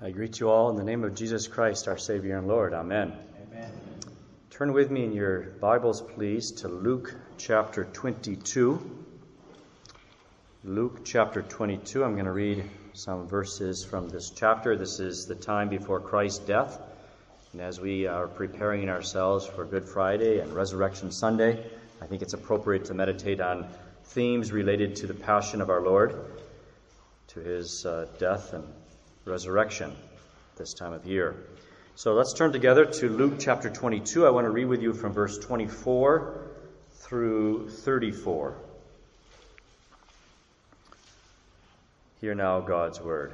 I greet you all in the name of Jesus Christ, our Savior and Lord. Amen. Amen. Turn with me in your Bibles, please, to Luke chapter 22. Luke chapter 22. I'm going to read some verses from this chapter. This is the time before Christ's death. And as we are preparing ourselves for Good Friday and Resurrection Sunday, I think it's appropriate to meditate on themes related to the passion of our Lord, to his death and resurrection this time of year. So let's turn together to Luke chapter 22. I want to read with you from verse 24 through 34. Hear now God's word.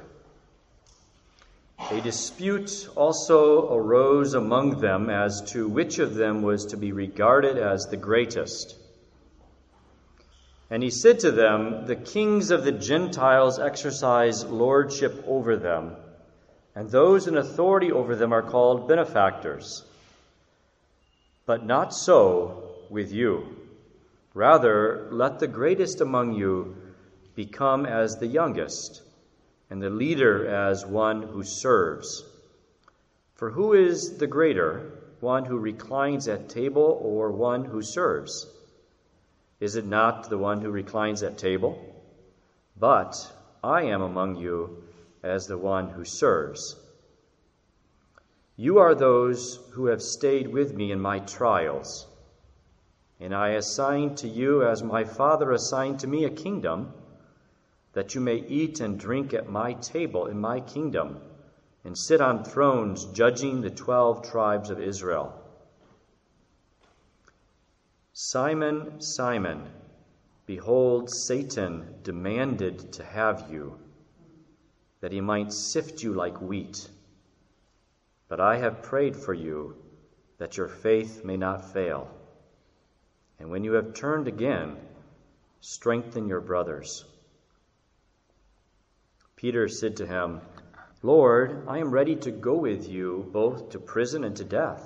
A dispute also arose among them as to which of them was to be regarded as the greatest. And he said to them, the kings of the Gentiles exercise lordship over them, and those in authority over them are called benefactors. But not so with you. Rather, let the greatest among you become as the youngest, and the leader as one who serves. For who is the greater, one who reclines at table or one who serves? Is it not the one who reclines at table? But I am among you as the one who serves. You are those who have stayed with me in my trials, and I assign to you, as my Father assigned to me, a kingdom, that you may eat and drink at my table in my kingdom, and sit on thrones judging the 12 tribes of Israel. Simon, Simon, behold, Satan demanded to have you, that he might sift you like wheat. But I have prayed for you, that your faith may not fail. And when you have turned again, strengthen your brothers. Peter said to him, Lord, I am ready to go with you both to prison and to death.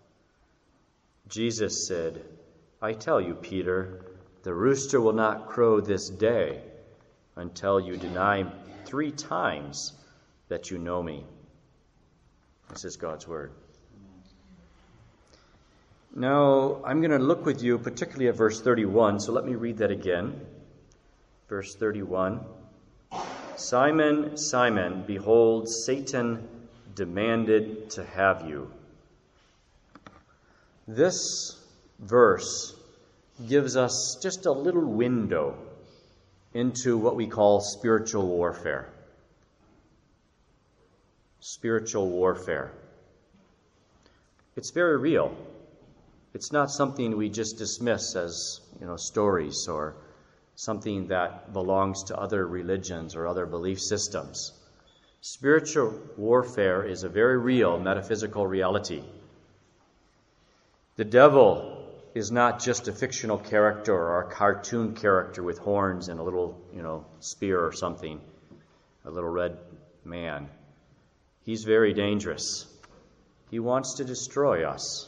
Jesus said, I tell you, Peter, the rooster will not crow this day until you deny 3 times that you know me. This is God's word. Now, I'm going to look with you particularly at verse 31, so let me read that again. Verse 31. Simon, Simon, behold, Satan demanded to have you. This verse gives us just a little window into what we call spiritual warfare. Spiritual warfare. It's very real. It's not something we just dismiss as, stories or something that belongs to other religions or other belief systems. Spiritual warfare is a very real metaphysical reality. The devil is not just a fictional character or a cartoon character with horns and a little, spear or something, a little red man. He's very dangerous. He wants to destroy us.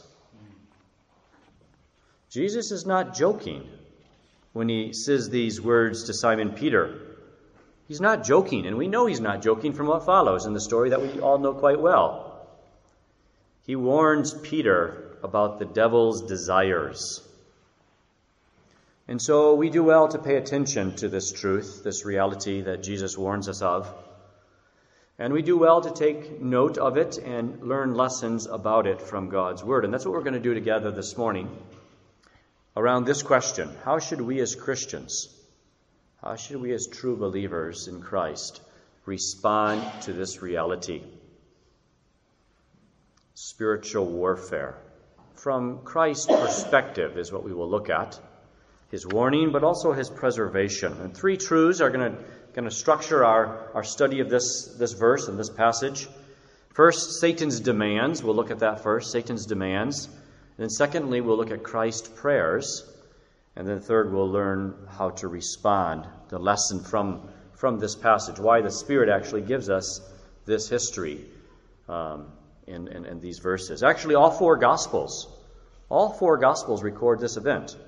Jesus is not joking when he says these words to Simon Peter. He's not joking, and we know he's not joking from what follows in the story that we all know quite well. He warns Peter about the devil's desires. And so we do well to pay attention to this truth, this reality that Jesus warns us of. And we do well to take note of it and learn lessons about it from God's Word. And that's what we're going to do together this morning around this question. How should we as Christians, how should we as true believers in Christ respond to this reality? Spiritual warfare. From Christ's perspective is what we will look at. His warning, but also his preservation. And 3 truths are going to structure our study of this verse and this passage. First, Satan's demands. We'll look at that first, Satan's demands. And then secondly, we'll look at Christ's prayers. And then third, we'll learn how to respond, the lesson from this passage, why the Spirit actually gives us this history in these verses. Actually, all four Gospels record this event.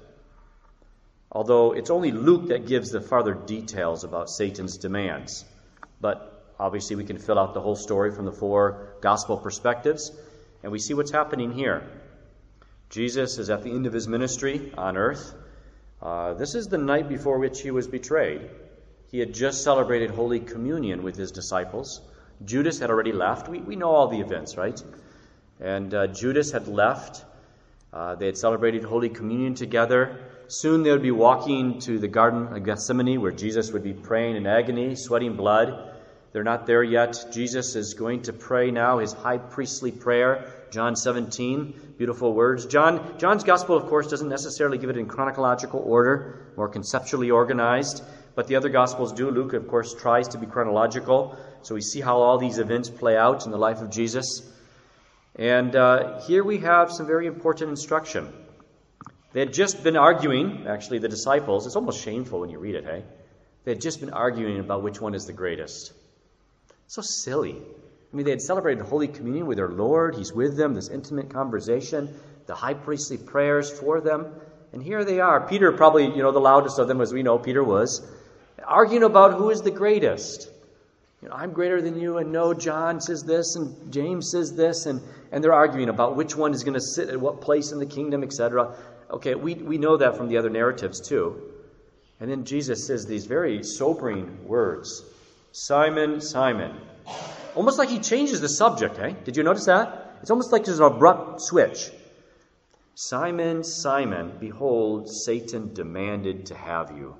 Although it's only Luke that gives the further details about Satan's demands. But Obviously, we can fill out the whole story from the 4 gospel perspectives, and we see what's happening here. Jesus is at the end of his ministry on earth. This is the night before which he was betrayed. He had just celebrated Holy Communion with his disciples. Judas had already left. We know all the events, right? And Judas had left. They had celebrated Holy Communion together. Soon they would be walking to the Garden of Gethsemane, where Jesus would be praying in agony, sweating blood. They're not there yet. Jesus is going to pray now his high priestly prayer, John 17, beautiful words. John's gospel, of course, doesn't necessarily give it in chronological order, more conceptually organized, but the other gospels do. Luke, of course, tries to be chronological, so we see how all these events play out in the life of Jesus. And here we have some very important instruction. They had just been arguing, actually, the disciples. It's almost shameful when you read it, hey? They had just been arguing about which one is the greatest. So silly. I mean, they had celebrated Holy Communion with their Lord. He's with them, this intimate conversation, the high priestly prayers for them. And here they are. Peter, probably, the loudest of them, as we know Peter was, arguing about who is the greatest. I'm greater than you, and no, John says this, and James says this, and they're arguing about which one is going to sit at what place in the kingdom, etc. Okay, we know that from the other narratives too. And then Jesus says these very sobering words. Simon, Simon. Almost like he changes the subject, eh? Did you notice that? It's almost like there's an abrupt switch. Simon, Simon, behold, Satan demanded to have you.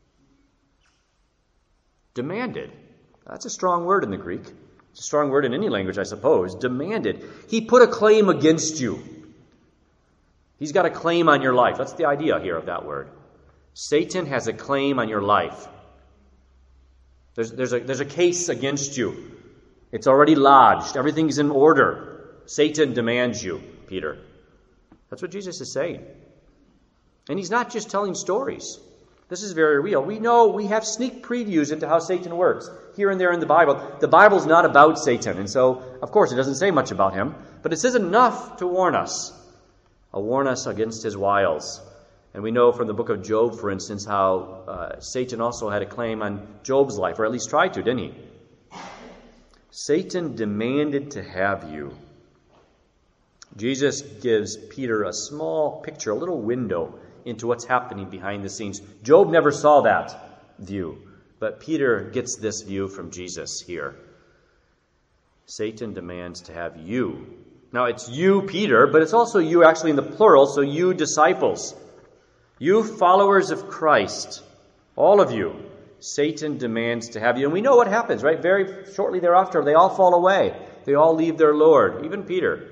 Demanded. That's a strong word in the Greek. It's a strong word in any language, I suppose. Demanded. He put a claim against you. He's got a claim on your life. That's the idea here of that word. Satan has a claim on your life. There's a case against you. It's already lodged. Everything's in order. Satan demands you, Peter. That's what Jesus is saying. And he's not just telling stories. This is very real. We have sneak previews into how Satan works here and there in the Bible. The Bible's not about Satan, and so, of course, it doesn't say much about him, but it says enough to warn us against his wiles. And we know from the book of Job, for instance, how Satan also had a claim on Job's life, or at least tried to, didn't he? Satan demanded to have you. Jesus gives Peter a small picture, a little window into what's happening behind the scenes. Job never saw that view, but Peter gets this view from Jesus here. Satan demands to have you. Now, it's you, Peter, but it's also you actually in the plural, so you disciples. You followers of Christ, all of you, Satan demands to have you. And we know what happens, right? Very shortly thereafter, they all fall away. They all leave their Lord, even Peter.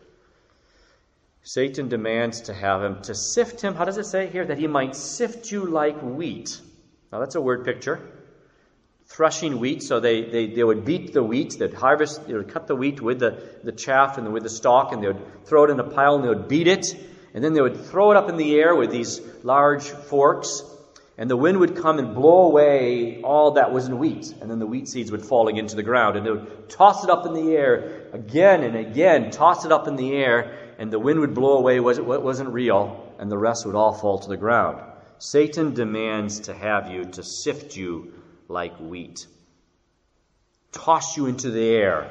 Satan demands to have him, to sift him. How does it say here? That he might sift you like wheat. Now, that's a word picture. Threshing wheat, so they would beat the wheat, they'd harvest, they would cut the wheat with the chaff and with the stalk, and they would throw it in a pile and they would beat it. And then they would throw it up in the air with these large forks, and the wind would come and blow away all that was in wheat. And then the wheat seeds would fall into the ground, and they would toss it up in the air again and again, toss it up in the air, and the wind would blow away what wasn't real, and the rest would all fall to the ground. Satan demands to have you, to sift you like wheat, toss you into the air,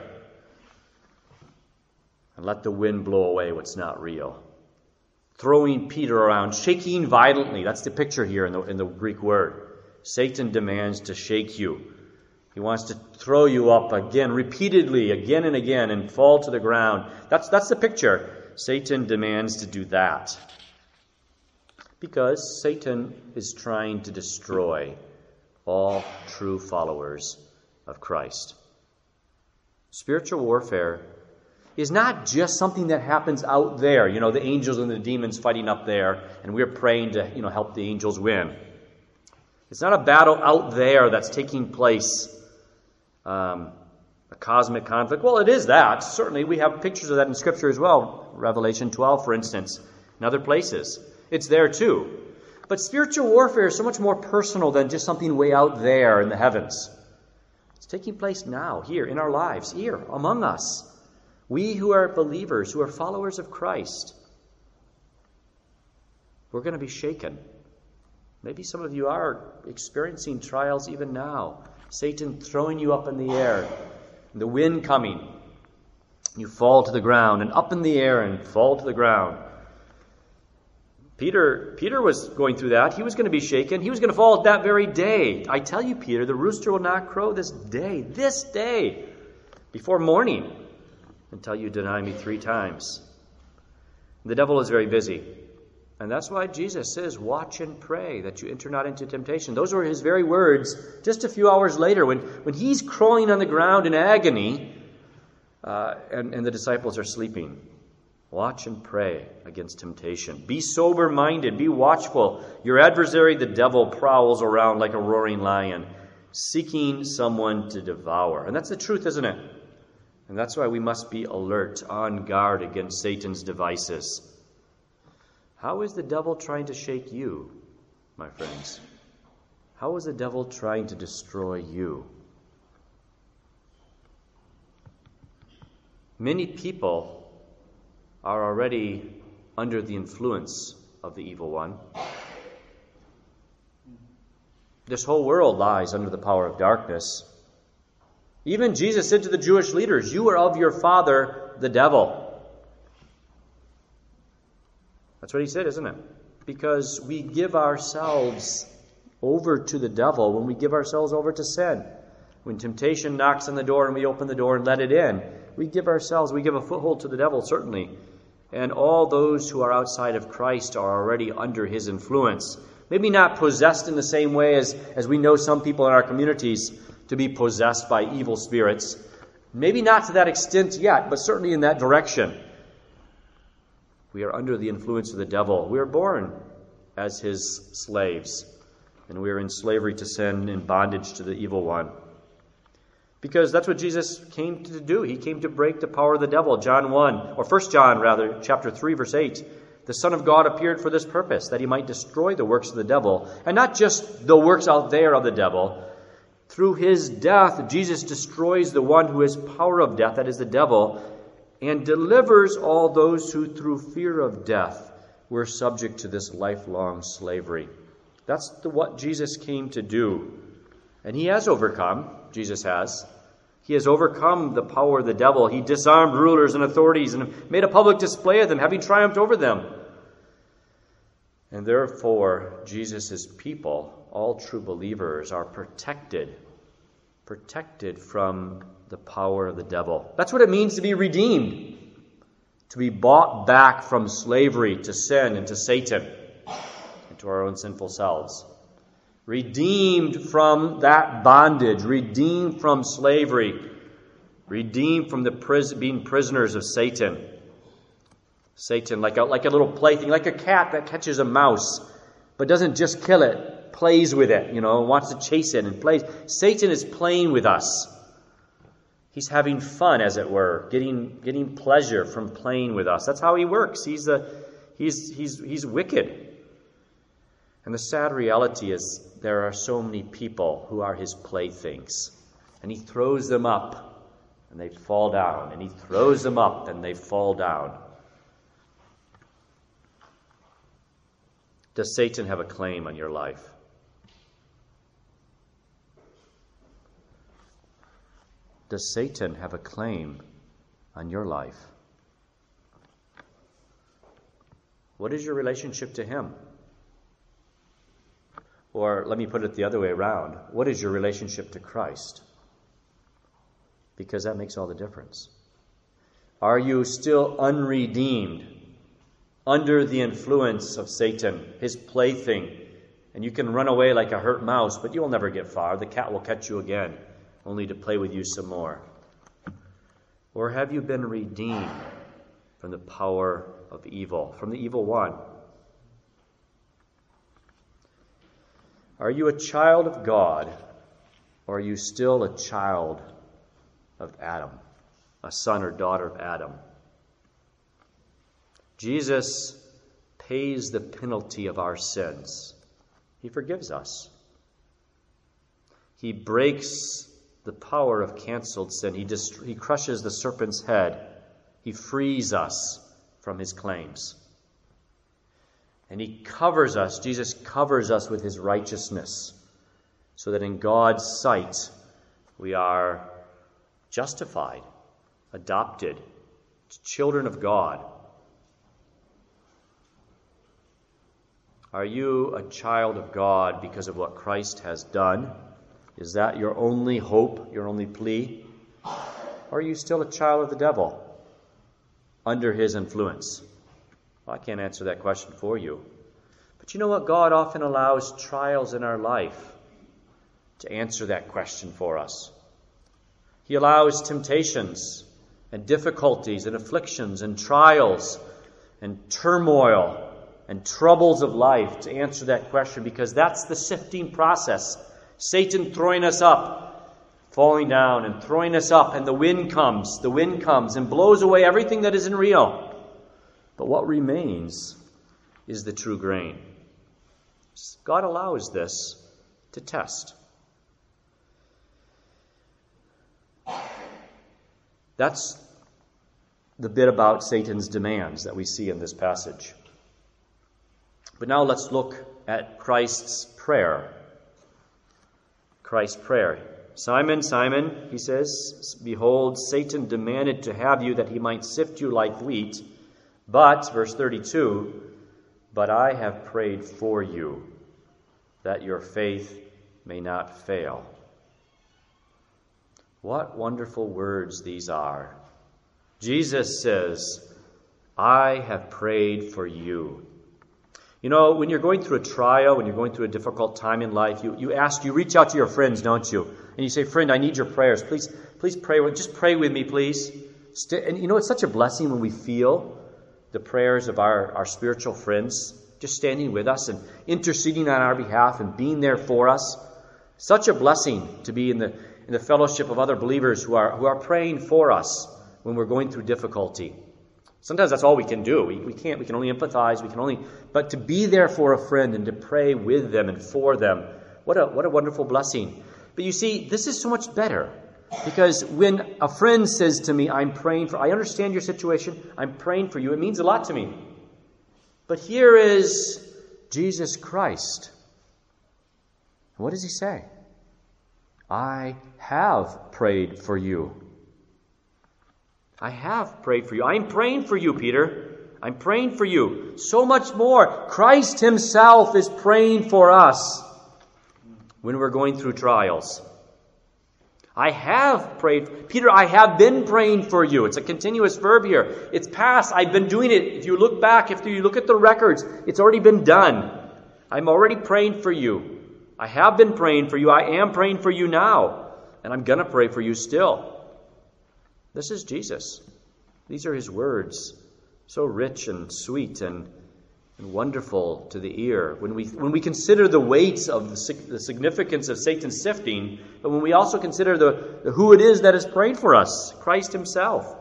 and let the wind blow away what's not real. Throwing Peter around, shaking violently. That's the picture here in the Greek word. Satan demands to shake you. He wants to throw you up again, repeatedly, again and again, and fall to the ground. That's the picture. Satan demands to do that. Because Satan is trying to destroy all true followers of Christ. Spiritual warfare is not just something that happens out there, the angels and the demons fighting up there, and we're praying to, help the angels win. It's not a battle out there that's taking place, a cosmic conflict. Well, it is that. Certainly, we have pictures of that in Scripture as well. Revelation 12, for instance, and other places. It's there too. But spiritual warfare is so much more personal than just something way out there in the heavens. It's taking place now, here, in our lives, here, among us. We who are believers, who are followers of Christ, we're going to be shaken. Maybe some of you are experiencing trials even now. Satan throwing you up in the air, and the wind coming. You fall to the ground, and up in the air and fall to the ground. Peter was going through that. He was going to be shaken. He was going to fall that very day. I tell you, Peter, the rooster will not crow this day, before morning, until you deny me 3 times. The devil is very busy. And that's why Jesus says, watch and pray that you enter not into temptation. Those were his very words just a few hours later when he's crawling on the ground in agony and the disciples are sleeping. Watch and pray against temptation. Be sober-minded. Be watchful. Your adversary, the devil, prowls around like a roaring lion, seeking someone to devour. And that's the truth, isn't it? And that's why we must be alert, on guard against Satan's devices. How is the devil trying to shake you, my friends? How is the devil trying to destroy you? Many people are already under the influence of the evil one. This whole world lies under the power of darkness. Even Jesus said to the Jewish leaders, you are of your father, the devil. That's what he said, isn't it? Because we give ourselves over to the devil when we give ourselves over to sin. When temptation knocks on the door and we open the door and let it in, we give a foothold to the devil, certainly. And all those who are outside of Christ are already under his influence. Maybe not possessed in the same way as we know some people in our communities to be possessed by evil spirits. Maybe not to that extent yet, but certainly in that direction. We are under the influence of the devil. We are born as his slaves, and we are in slavery to sin, in bondage to the evil one. Because that's what Jesus came to do. He came to break the power of the devil. 1 John, chapter 3, verse 8. The Son of God appeared for this purpose, that he might destroy the works of the devil. And not just the works out there of the devil. Through his death, Jesus destroys the one who has power of death, that is the devil, and delivers all those who through fear of death were subject to this lifelong slavery. That's what Jesus came to do. And he has overcome. Jesus has. He has overcome the power of the devil. He disarmed rulers and authorities and made a public display of them, having triumphed over them. And therefore, Jesus' people, all true believers, are protected from the power of the devil. That's what it means to be redeemed, to be bought back from slavery to sin and to Satan and to our own sinful selves. Redeemed from that bondage, redeemed from slavery, redeemed from being prisoners of Satan. Satan, like a little plaything, like a cat that catches a mouse, but doesn't just kill it, plays with it, wants to chase it and plays. Satan is playing with us. He's having fun, as it were, getting pleasure from playing with us. That's how he works. He's wicked. And the sad reality is there are so many people who are his playthings. And he throws them up and they fall down. And he throws them up and they fall down. Does Satan have a claim on your life? Does Satan have a claim on your life? What is your relationship to him? Or let me put it the other way around. What is your relationship to Christ? Because that makes all the difference. Are you still unredeemed, under the influence of Satan, his plaything? And you can run away like a hurt mouse, but you'll never get far. The cat will catch you again, only to play with you some more. Or have you been redeemed from the power of evil, from the evil one? Are you a child of God, or are you still a child of Adam, a son or daughter of Adam? Jesus pays the penalty of our sins. He forgives us. He breaks the power of canceled sin. He crushes the serpent's head. He frees us from his claims. And he covers us, Jesus covers us with his righteousness, so that in God's sight We are justified, adopted, children of God. Are you a child of God because of what Christ has done? Is that your only hope, your only plea? Or are you still a child of the devil, under his influence? Well, I can't answer that question for you. But you know what? God often allows trials in our life to answer that question for us. He allows temptations and difficulties and afflictions and trials and turmoil and troubles of life to answer that question, because that's the sifting process. Satan throwing us up, falling down, and throwing us up, and the wind comes and blows away everything that isn't real. But what remains is the true grain. God allows this to test. That's the bit about Satan's demands that we see in this passage. But now let's look at Christ's prayer. Christ's prayer. Simon, Simon, he says, behold, Satan demanded to have you that he might sift you like wheat. But, verse 32, but I have prayed for you, that your faith may not fail. What wonderful words these are. Jesus says, I have prayed for you. You know, when you're going through a trial, when you're going through a difficult time in life, you reach out to your friends, don't you? And you say, friend, I need your prayers. Please pray. Just pray with me, please. And you know, it's such a blessing when we feel the prayers of our spiritual friends just standing with us and interceding on our behalf and being there for us. Such a blessing to be in the fellowship of other believers who are praying for us when we're going through difficulty. Sometimes that's all we can do. We can only empathize. But to be there for a friend and to pray with them and for them, what a wonderful blessing. But you see, this is so much better, because when a friend says to me, I understand your situation, I'm praying for you, it means a lot to me. But here is Jesus Christ. What does he say? I have prayed for you. I have prayed for you. I'm praying for you, Peter. I'm praying for you. So much more. Christ himself is praying for us when we're going through trials. I have prayed. Peter, I have been praying for you. It's a continuous verb here. It's past. I've been doing it. If you look back, if you look at the records, it's already been done. I'm already praying for you. I have been praying for you. I am praying for you now. And I'm going to pray for you still. This is Jesus. These are his words. So rich and sweet and wonderful to the ear. When we consider the weight of the significance of Satan's sifting, but when we also consider the who it is that is praying for us, Christ himself.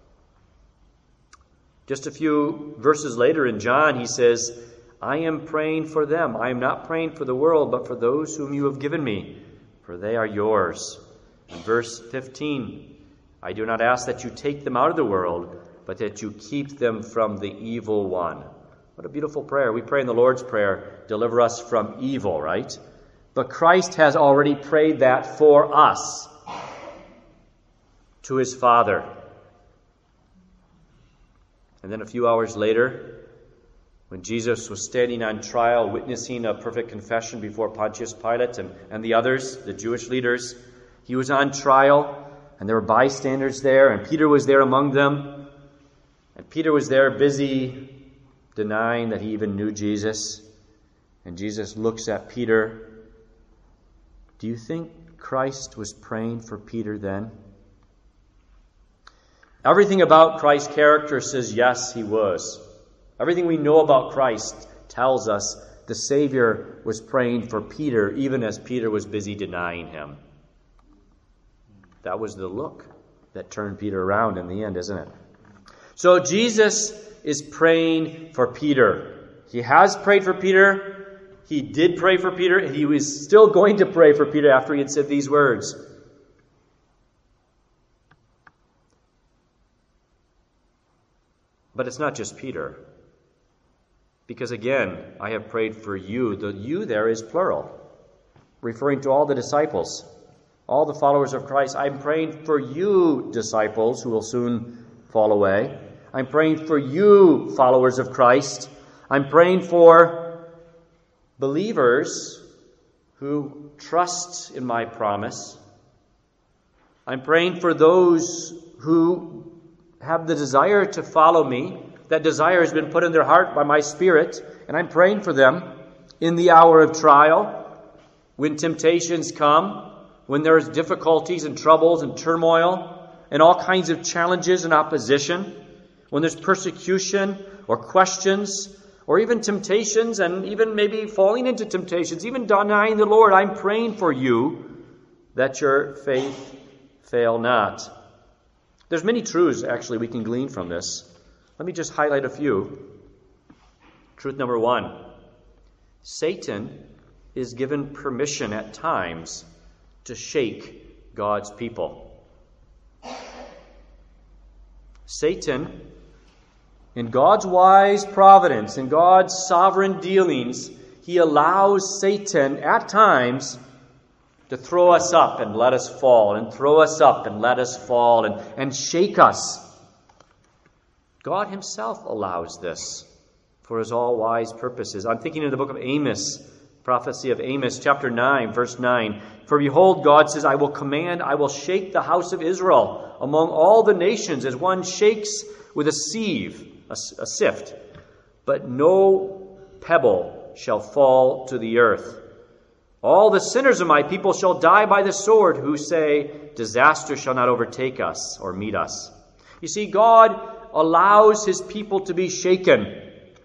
Just a few verses later in John, he says, I am praying for them. I am not praying for the world, but for those whom you have given me, for they are yours. In verse 15, I do not ask that you take them out of the world, but that you keep them from the evil one. What a beautiful prayer. We pray in the Lord's Prayer, deliver us from evil, right? But Christ has already prayed that for us to his Father. And then a few hours later, when Jesus was standing on trial, witnessing a perfect confession before Pontius Pilate and the others, the Jewish leaders, he was on trial, and there were bystanders there, and Peter was there among them. And Peter was there busy denying that he even knew Jesus. And Jesus looks at Peter. Do you think Christ was praying for Peter then? Everything about Christ's character says yes, he was. Everything we know about Christ tells us the Savior was praying for Peter, even as Peter was busy denying him. That was the look that turned Peter around in the end, isn't it? So Jesus is praying for Peter. He has prayed for Peter. He did pray for Peter, and he was still going to pray for Peter after he had said these words. But it's not just Peter. Because again, I have prayed for you. The you there is plural, referring to all the disciples. all the followers of Christ, I'm praying for you, disciples, who will soon fall away. I'm praying for you, followers of Christ. I'm praying for believers who trust in my promise. I'm praying for those who have the desire to follow me. That desire has been put in their heart by my Spirit, and I'm praying for them in the hour of trial, when temptations come, when there's difficulties and troubles and turmoil and all kinds of challenges and opposition, when there's persecution or questions or even temptations and even maybe falling into temptations, even denying the Lord, I'm praying for you that your faith fail not. There's many truths, actually, we can glean from this. Let me just highlight a few. Truth number 1. Satan is given permission at times to shake God's people. Satan, in God's wise providence, in God's sovereign dealings, he allows Satan at times to throw us up and let us fall, and throw us up and let us fall, and shake us. God himself allows this for his all-wise purposes. I'm thinking in the book of Amos, prophecy of Amos, chapter 9, verse 9. For behold, God says, I will shake the house of Israel among all the nations as one shakes with a sieve, a sift. But no pebble shall fall to the earth. All the sinners of my people shall die by the sword, who say, disaster shall not overtake us or meet us. You see, God allows his people to be shaken.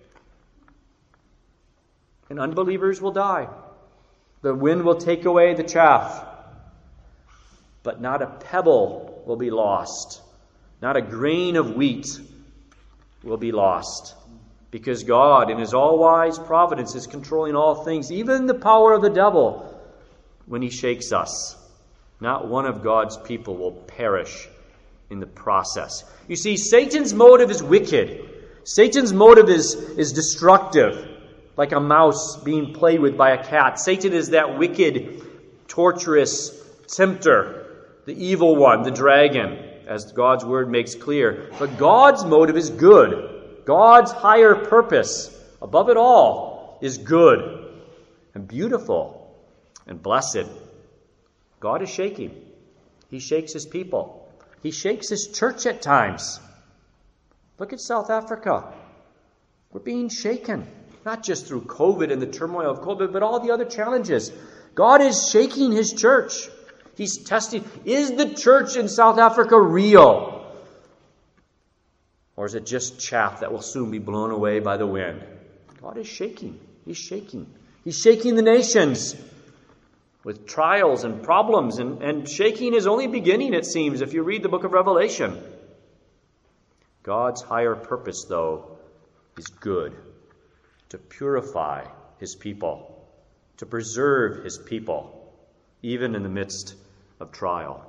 And unbelievers will die. The wind will take away the chaff. But not a pebble will be lost. Not a grain of wheat will be lost. Because God, in his all-wise providence, is controlling all things, even the power of the devil, when he shakes us. Not one of God's people will perish in the process. You see, Satan's motive is wicked. Satan's motive is destructive, like a mouse being played with by a cat. Satan is that wicked, torturous tempter, the evil one, the dragon, as God's word makes clear. But God's motive is good. God's higher purpose, above it all, is good and beautiful and blessed. God is shaking. He shakes his people. He shakes his church at times. Look at South Africa. We're being shaken, not just through COVID and the turmoil of COVID, but all the other challenges. God is shaking his church. He's testing, is the church in South Africa real? Or is it just chaff that will soon be blown away by the wind? God is shaking. He's shaking. He's shaking the nations with trials and problems. And shaking is only beginning, it seems, if you read the book of Revelation. God's higher purpose, though, is good. To purify his people. To preserve his people, even in the midst of trial.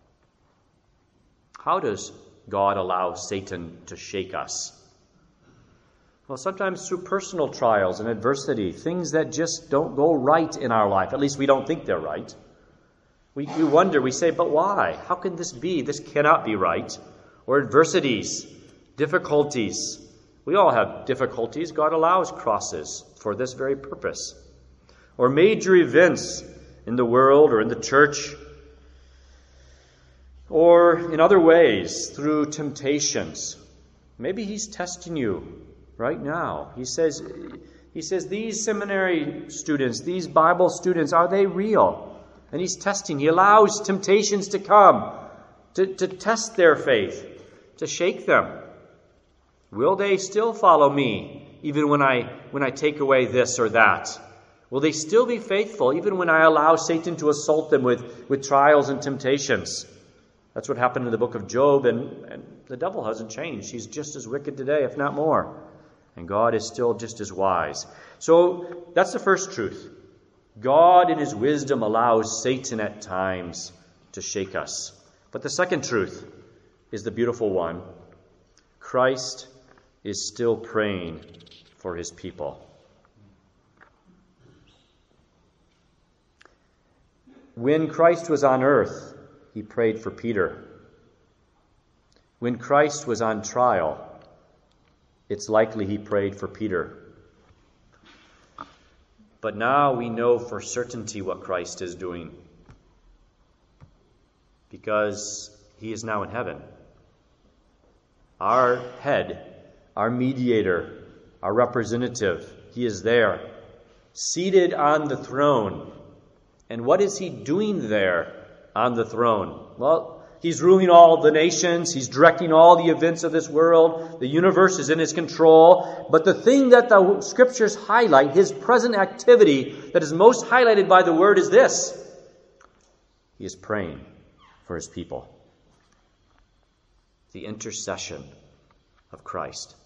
How does God allows Satan to shake us? Well, sometimes through personal trials and adversity, things that just don't go right in our life. At least we don't think they're right. We wonder, we say, but why? How can this be? This cannot be right. Or adversities, difficulties. We all have difficulties. God allows crosses for this very purpose. Or major events in the world or in the church, or in other ways, through temptations. Maybe he's testing you right now. He says, these seminary students, these Bible students, are they real? And he's testing. He allows temptations to come, to test their faith, to shake them. Will they still follow me, even when I take away this or that? Will they still be faithful, even when I allow Satan to assault them with trials and temptations? That's what happened in the book of Job, and the devil hasn't changed. He's just as wicked today, if not more. And God is still just as wise. So that's the first truth. God in his wisdom allows Satan at times to shake us. But the second truth is the beautiful one. Christ is still praying for his people. when Christ was on earth, he prayed for Peter. When Christ was on trial, it's likely he prayed for Peter. But now we know for certainty what Christ is doing, because he is now in heaven. Our head, our mediator, our representative, he is there, seated on the throne. And what is he doing there on the throne? Well, he's ruling all the nations. He's directing all the events of this world. The universe is in his control. But the thing that the Scriptures highlight, his present activity that is most highlighted by the Word, is this. He is praying for his people. The intercession of Christ.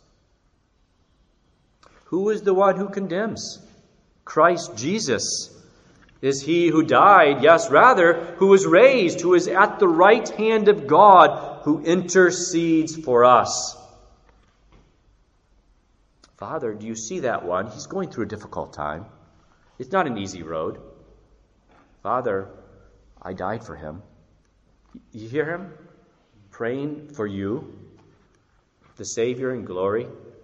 Who is the one who condemns? Christ Jesus is he who died, yes, rather, who was raised, who is at the right hand of God, who intercedes for us. Father, do you see that one? He's going through a difficult time. It's not an easy road. Father, I died for him. You hear him? Praying for you, the Savior in glory.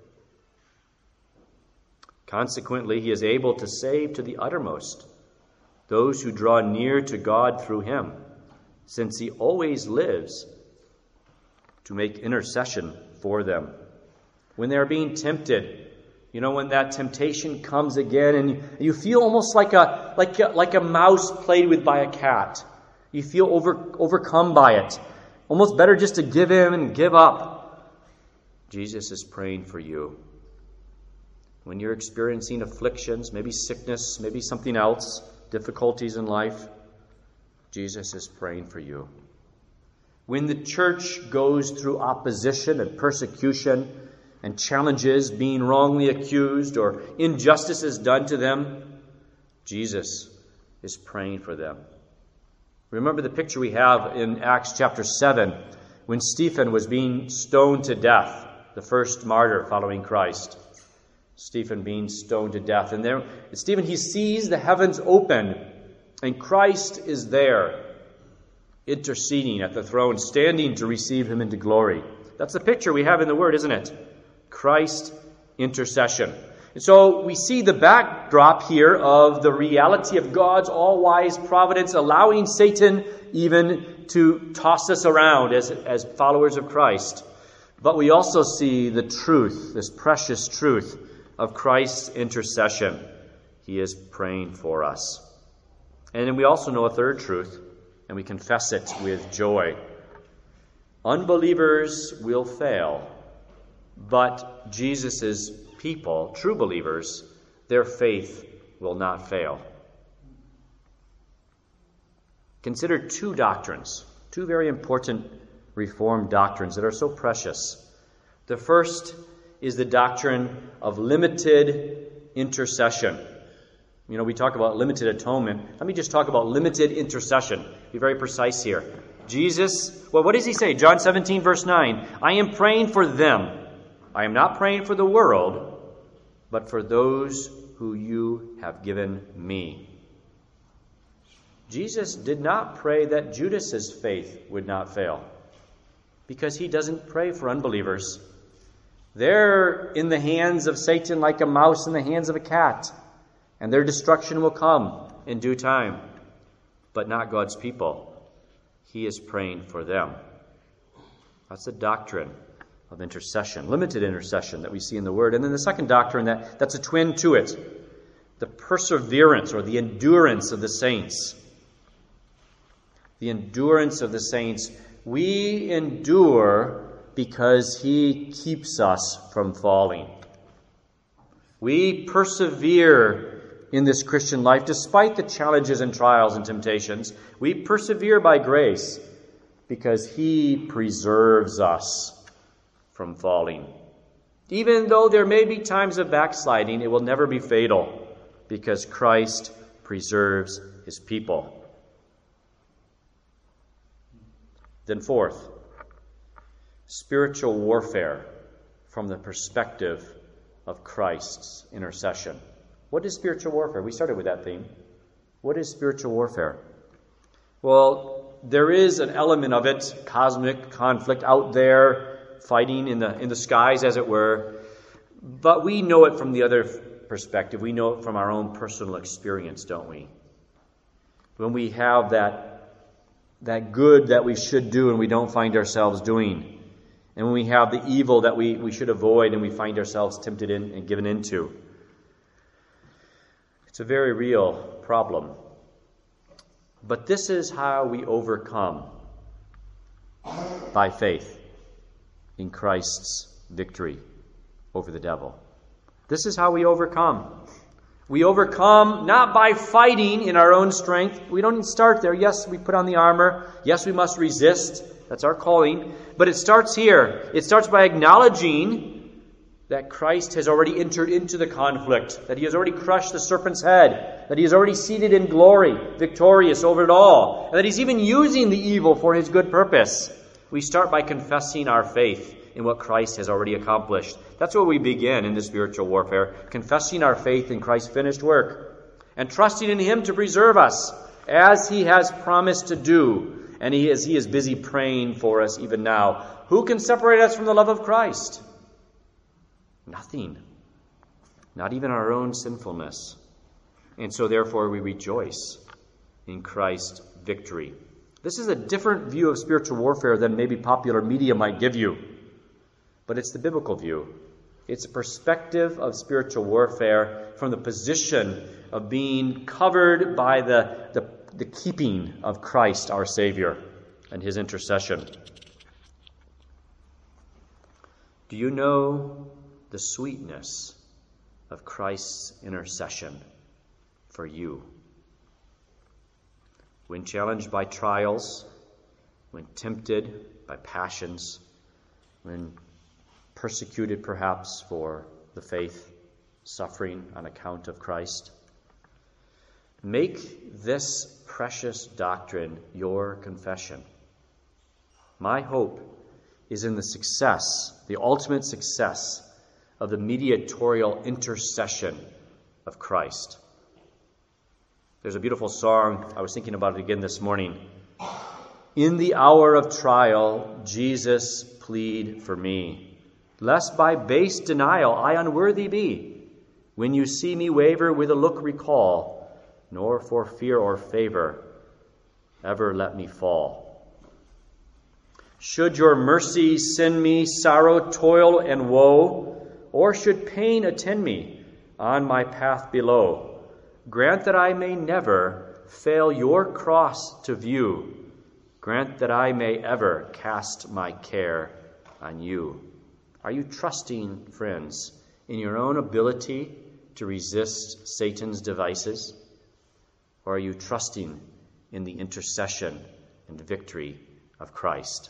Consequently, he is able to save to the uttermost those who draw near to God through him, since he always lives to make intercession for them. When they are being tempted, when that temptation comes again and you feel almost like a mouse played with by a cat. You feel overcome by it. Almost better just to give in and give up. Jesus is praying for you. When you're experiencing afflictions, maybe sickness, maybe something else, difficulties in life, Jesus is praying for you. When the church goes through opposition and persecution and challenges, being wrongly accused or injustice is done to them, Jesus is praying for them. Remember the picture we have in Acts chapter 7 when Stephen was being stoned to death, the first martyr following Christ. Stephen being stoned to death. And there, Stephen, he sees the heavens open, and Christ is there, interceding at the throne, standing to receive him into glory. That's the picture we have in the Word, isn't it? Christ intercession. And so we see the backdrop here of the reality of God's all-wise providence, allowing Satan even to toss us around as followers of Christ. But we also see the truth, this precious truth, of Christ's intercession. He is praying for us. And then we also know a third truth, and we confess it with joy. Unbelievers will fail, but Jesus' people, true believers, their faith will not fail. Consider two doctrines, two very important Reformed doctrines that are so precious. The first is the doctrine of limited intercession. We talk about limited atonement. Let me just talk about limited intercession. Be very precise here. Jesus, what does he say? John 17, verse 9. I am praying for them. I am not praying for the world, but for those who you have given me. Jesus did not pray that Judas's faith would not fail, because he doesn't pray for unbelievers. They're in the hands of Satan like a mouse in the hands of a cat, and their destruction will come in due time, but not God's people. He is praying for them. That's the doctrine of intercession, limited intercession that we see in the Word. And then the second doctrine that's a twin to it, the perseverance or the endurance of the saints. The endurance of the saints. We endure because he keeps us from falling. We persevere in this Christian life despite the challenges and trials and temptations. We persevere by grace because he preserves us from falling. Even though there may be times of backsliding, it will never be fatal because Christ preserves his people. Then fourth, spiritual warfare from the perspective of Christ's intercession. What is spiritual warfare? We started with that theme. What is spiritual warfare? Well, there is an element of it, cosmic conflict out there, fighting in the skies, as it were. But we know it from the other perspective. We know it from our own personal experience, don't we? When we have that good that we should do and we don't find ourselves doing. And when we have the evil that we should avoid and we find ourselves tempted in and given into. It's a very real problem. But this is how we overcome by faith in Christ's victory over the devil. This is how we overcome. We overcome not by fighting in our own strength. We don't start there. Yes, we put on the armor. Yes, we must resist. That's our calling. But it starts here. It starts by acknowledging that Christ has already entered into the conflict, that he has already crushed the serpent's head, that he is already seated in glory, victorious over it all, and that he's even using the evil for his good purpose. We start by confessing our faith in what Christ has already accomplished. That's where we begin in the spiritual warfare, confessing our faith in Christ's finished work and trusting in him to preserve us as he has promised to do. And he is busy praying for us even now. Who can separate us from the love of Christ? Nothing. Not even our own sinfulness. And so therefore we rejoice in Christ's victory. This is a different view of spiritual warfare than maybe popular media might give you. But it's the biblical view. It's a perspective of spiritual warfare from the position of being covered by the keeping of Christ, our Savior, and his intercession. Do you know the sweetness of Christ's intercession for you? When challenged by trials, when tempted by passions, when persecuted perhaps for the faith, suffering on account of Christ, make this precious doctrine your confession. My hope is in the success, the ultimate success of the mediatorial intercession of Christ. There's a beautiful song. I was thinking about it again this morning. In the hour of trial, Jesus, plead for me, lest by base denial I unworthy be. When you see me waver, with a look recall, nor for fear or favor ever let me fall. Should your mercy send me sorrow, toil, and woe, or should pain attend me on my path below, grant that I may never fail your cross to view. Grant that I may ever cast my care on you. Are you trusting, friends, in your own ability to resist Satan's devices? Or are you trusting in the intercession and victory of Christ?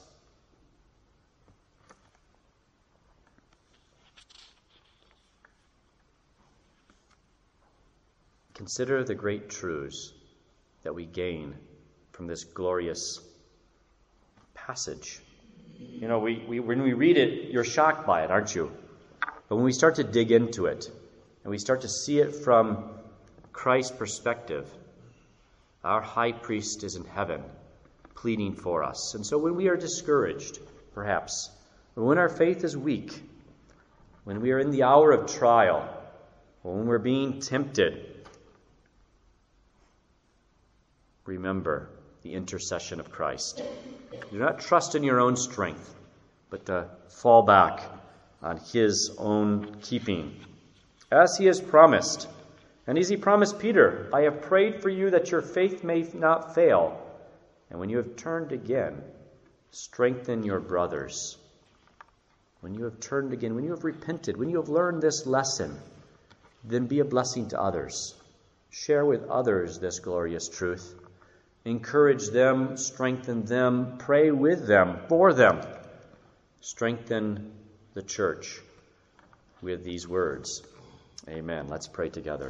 Consider the great truths that we gain from this glorious passage. You know, when we read it, you're shocked by it, aren't you? But when we start to dig into it, and we start to see it from Christ's perspective, our high priest is in heaven, pleading for us. And so when we are discouraged, perhaps, or when our faith is weak, when we are in the hour of trial, or when we're being tempted, remember the intercession of Christ. Do not trust in your own strength, but to fall back on his own keeping, as he has promised. And as he promised Peter, I have prayed for you that your faith may not fail. And when you have turned again, strengthen your brothers. When you have turned again, when you have repented, when you have learned this lesson, then be a blessing to others. Share with others this glorious truth. Encourage them, strengthen them, pray with them, for them. Strengthen the church with these words. Amen. Let's pray together.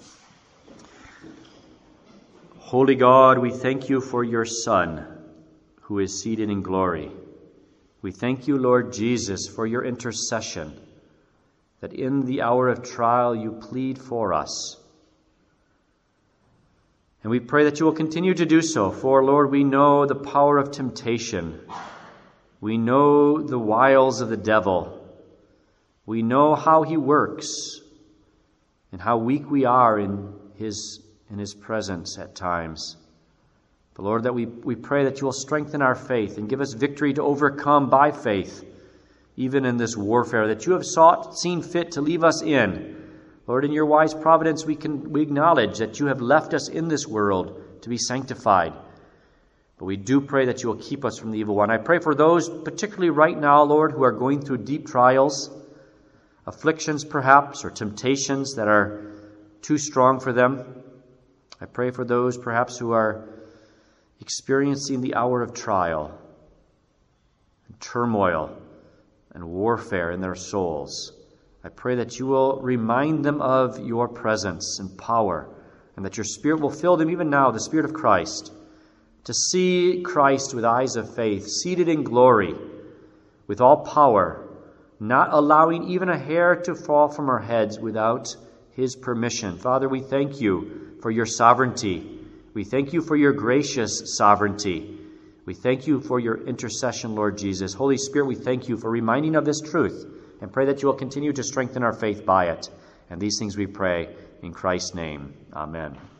Holy God, we thank you for your Son, who is seated in glory. We thank you, Lord Jesus, for your intercession, that in the hour of trial you plead for us. And we pray that you will continue to do so. For, Lord, we know the power of temptation. We know the wiles of the devil. We know how he works and how weak we are in his presence at times. But Lord, that we pray that you will strengthen our faith and give us victory to overcome by faith, even in this warfare that you have seen fit to leave us in. Lord, in your wise providence, we acknowledge that you have left us in this world to be sanctified. But we do pray that you will keep us from the evil one. I pray for those, particularly right now, Lord, who are going through deep trials, afflictions perhaps, or temptations that are too strong for them. I pray for those perhaps who are experiencing the hour of trial, and turmoil, and warfare in their souls. I pray that you will remind them of your presence and power, and that your Spirit will fill them even now, the Spirit of Christ, to see Christ with eyes of faith, seated in glory, with all power, not allowing even a hair to fall from our heads without his permission. Father, we thank you for your sovereignty. We thank you for your gracious sovereignty. We thank you for your intercession, Lord Jesus. Holy Spirit, we thank you for reminding of this truth, and pray that you will continue to strengthen our faith by it. And these things we pray in Christ's name. Amen.